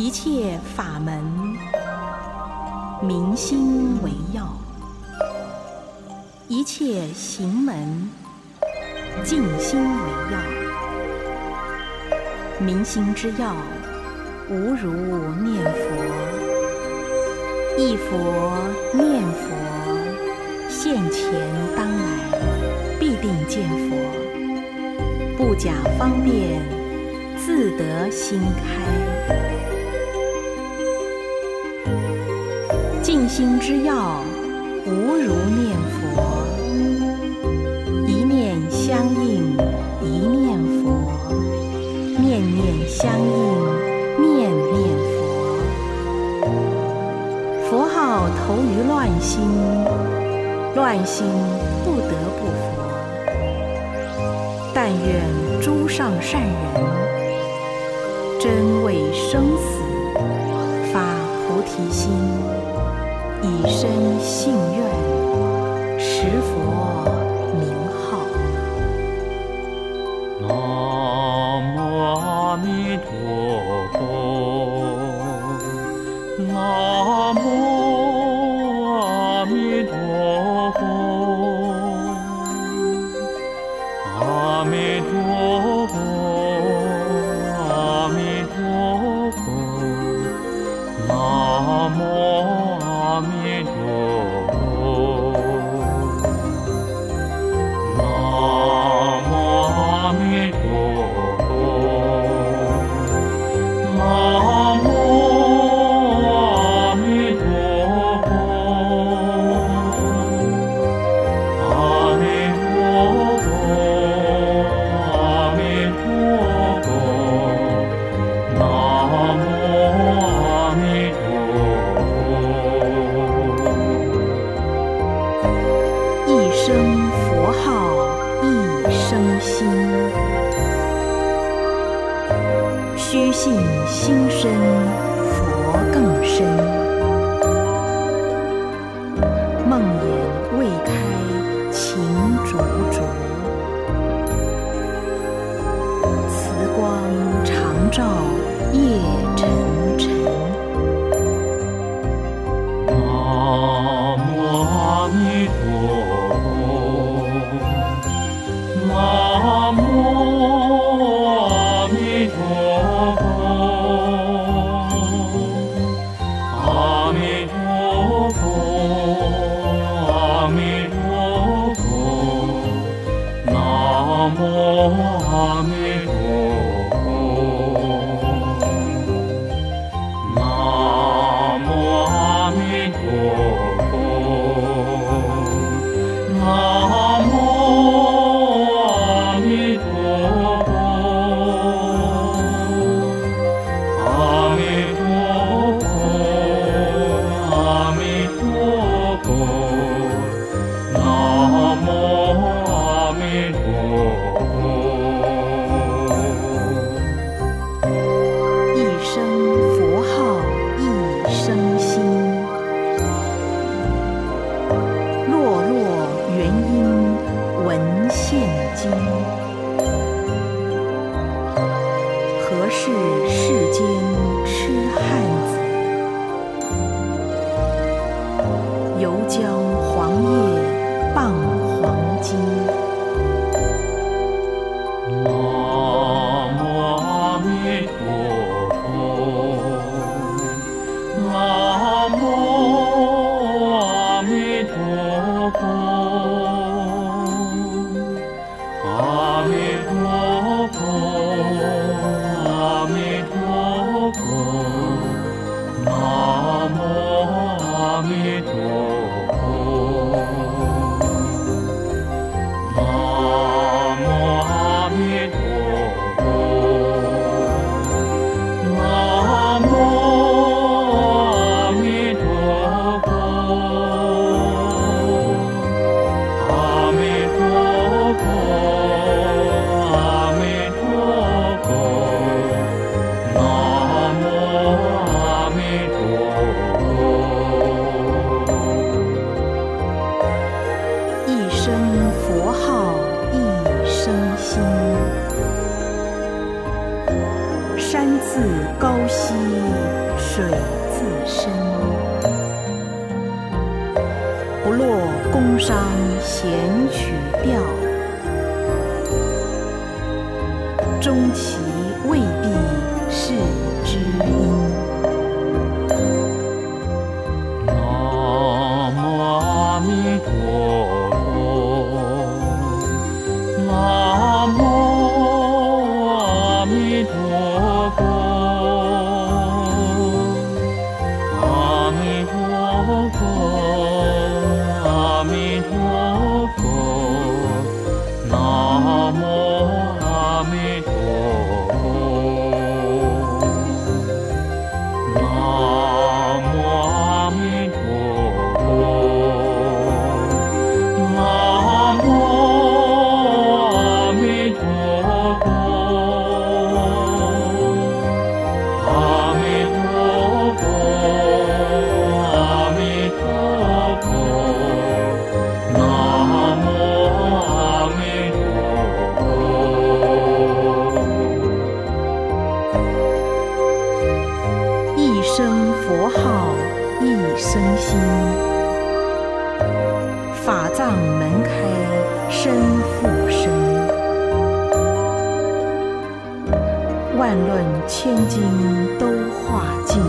一切法门，明心为要；一切行门，静心为要。明心之要，无如念佛。忆佛念佛，现前当来，必定见佛。不假方便，自得心开。静心之要，无如念佛。一念相应，一念佛；念念相应，念念佛。佛号投于乱心，乱心不得不佛。但愿诸上善人，真为生死发菩提心，以身信愿，持佛名号。 南无阿弥陀佛，南无阿弥陀佛，阿弥陀佛，阿弥陀佛，南无阿弥陀佛，南无阿弥陀佛，南无阿弥陀佛，阿弥陀佛，阿弥陀佛，南无阿弥陀佛。 一声佛号一声心，虚信心深，佛更深。梦魇未开，情灼灼；慈光常照，夜沉沉。 南无阿弥陀佛，南无阿弥陀佛，阿弥陀佛，阿弥陀佛，南无阿弥陀佛，南无阿弥陀佛，南无阿弥陀佛，阿弥陀佛，阿弥陀佛，南无阿弥陀佛。 一声佛号一声心，落落原因闻现今。何事世间痴汉子，犹将黄叶傍黄金。 南无阿弥陀佛，南无阿弥陀佛，阿弥陀佛，阿弥陀佛，南无阿弥陀佛。 宫商弦曲调，终其未必是知音。 南无阿弥陀佛，南无阿弥陀佛，阿弥陀佛，阿弥陀佛，南无阿弥陀佛，南无阿弥陀佛，南无阿弥陀佛，阿弥陀佛，阿弥陀佛，南无阿弥陀佛。 一声佛号一声心，法藏门开身复身，万论千经都化尽，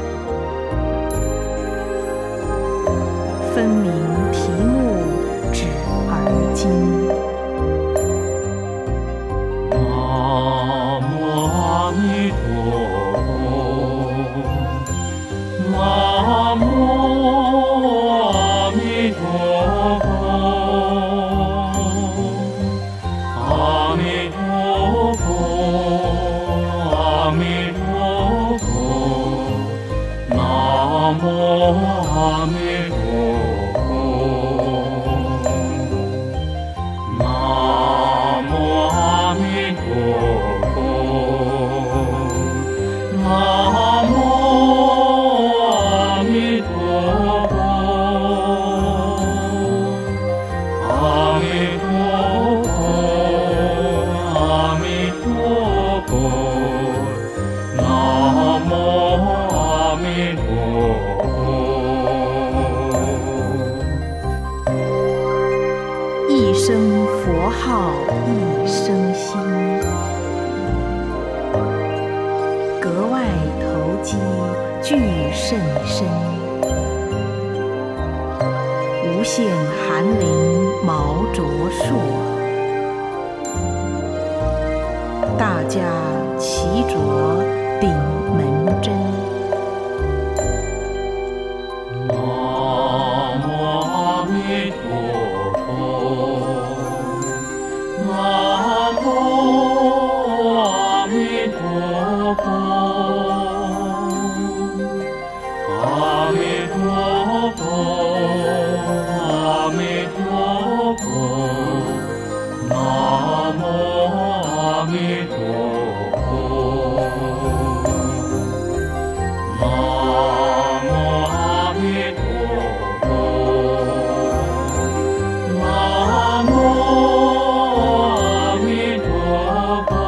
分明题目指而今。 南无阿弥陀佛，南无阿弥陀佛，阿弥陀佛，阿弥陀佛，南无阿弥陀佛，南无阿弥陀佛，南无阿弥陀佛，阿弥陀佛，阿弥陀佛，南无阿弥陀佛。 一声佛号一声心，格外投机具甚深，无限寒林毛卓硕，大家齐着顶门针。 南无阿弥陀佛，南无阿弥陀佛，阿弥陀佛，阿弥陀佛，南无阿弥陀佛，南无阿弥陀佛，南无阿弥陀佛，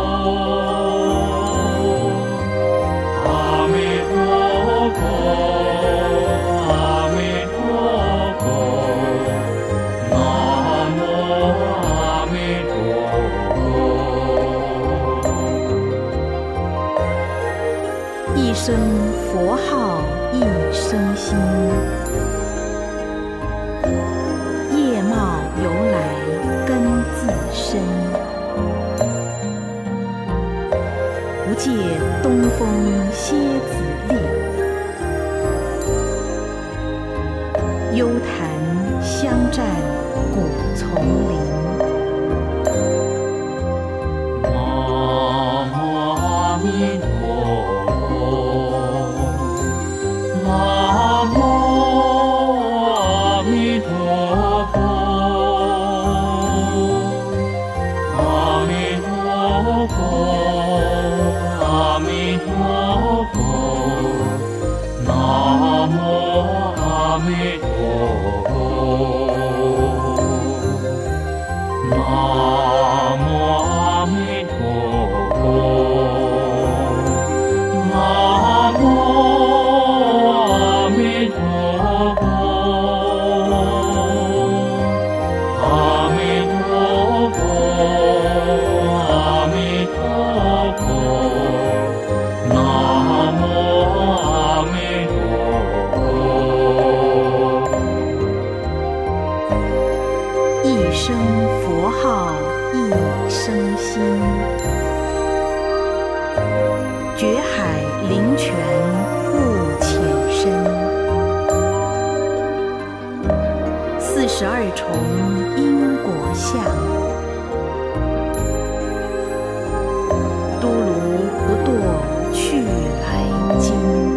阿弥陀佛，阿弥陀佛，南无阿弥陀佛。 一声佛号一声心，业貌由来根自深，不借东风蝎子力，幽檀相占古丛林。 南无阿弥陀佛，南无阿弥陀佛，阿弥陀佛，阿弥陀佛，南无阿弥陀佛，南无阿弥陀佛，南无阿弥陀佛。 72重因果相，都卢不堕去来经。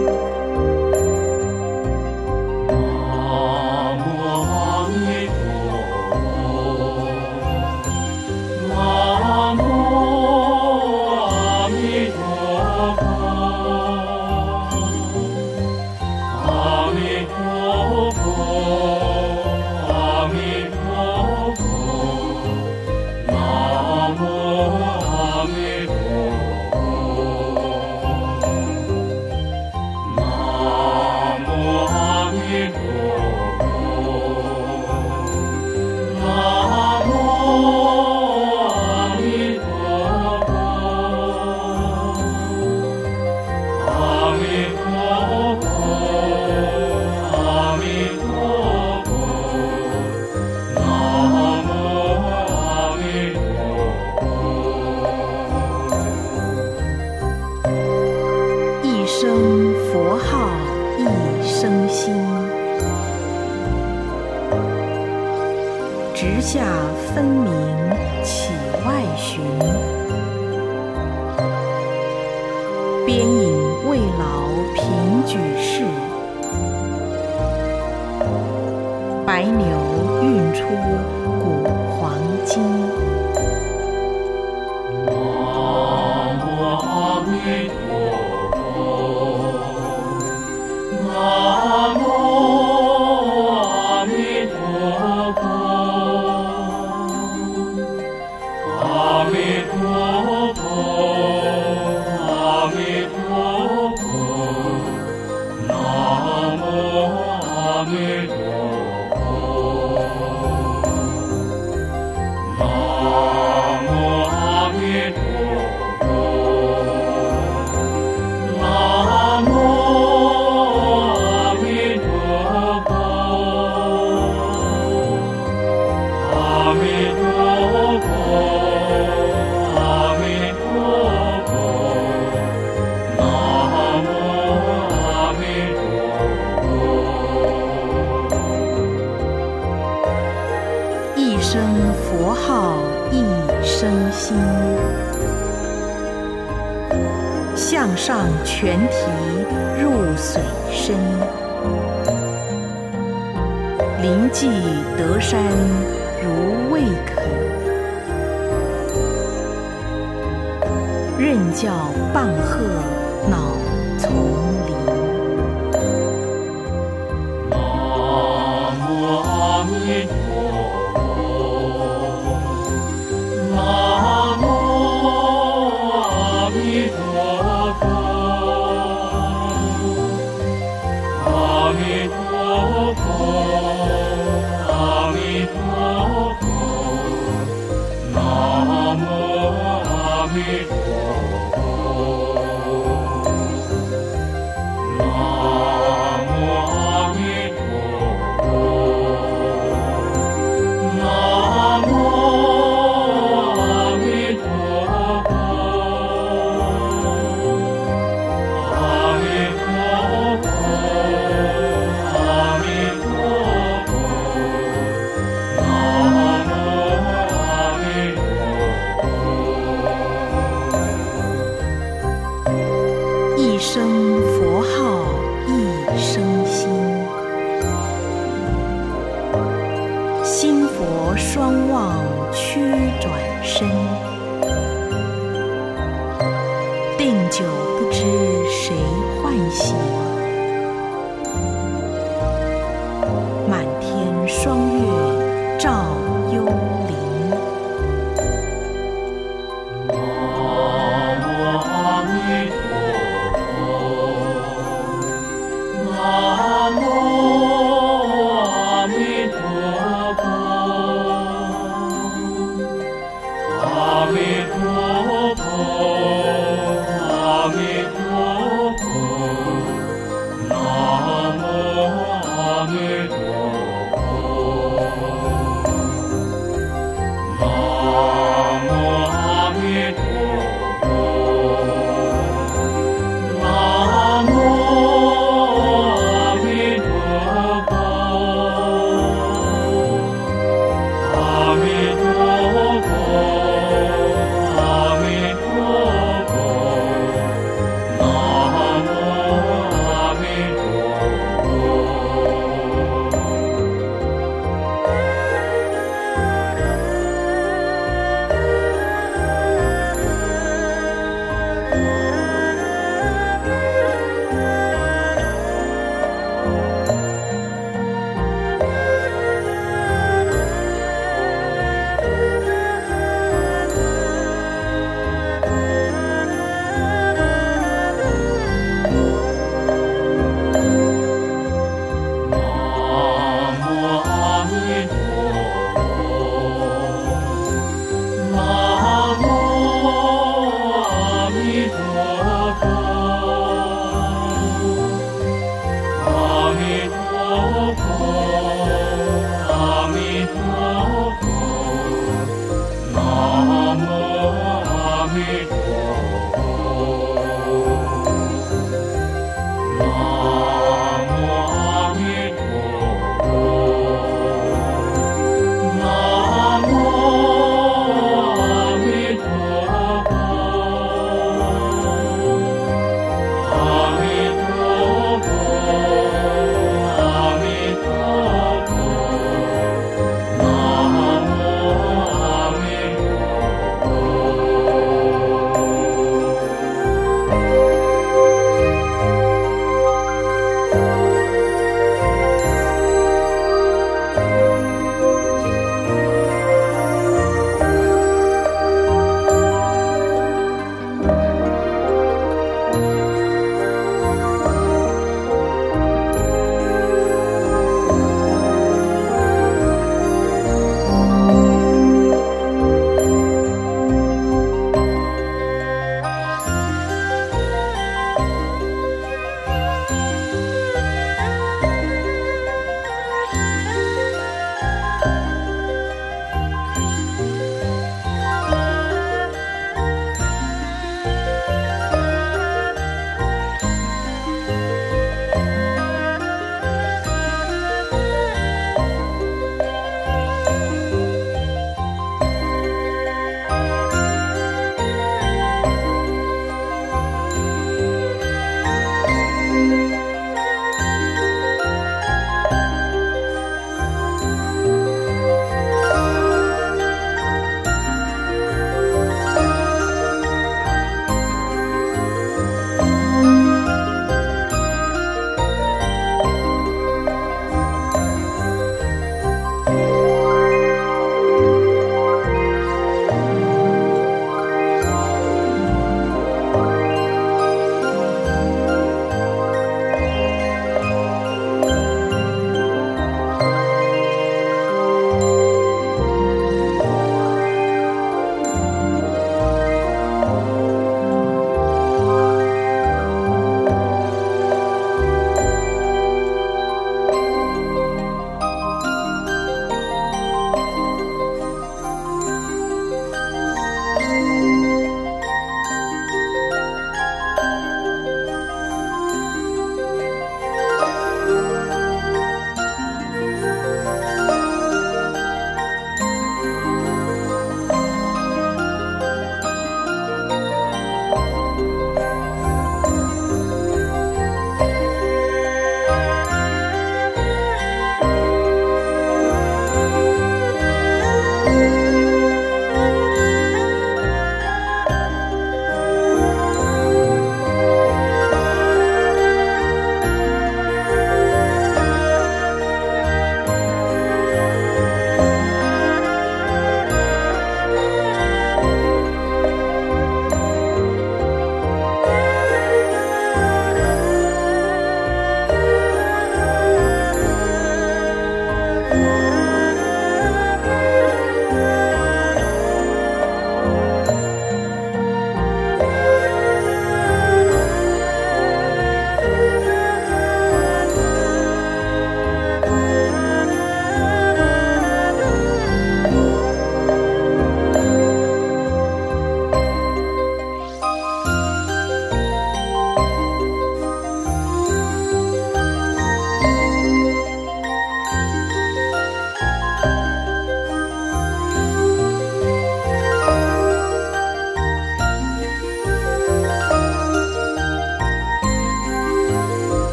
一声佛号一声心，直下分明岂外寻，边引未劳平举世，白牛运出古黄金。一声佛号一声心，向上全提入水深，临济得山如未肯，任教棒喝恼丛林。 南无阿弥陀南无阿弥陀佛，阿弥陀佛，阿弥陀佛，南无阿弥陀佛，南无阿弥陀佛，南无。 一声佛号一声心，心佛双望屈转身，定久不知谁唤醒，满天双月照幽。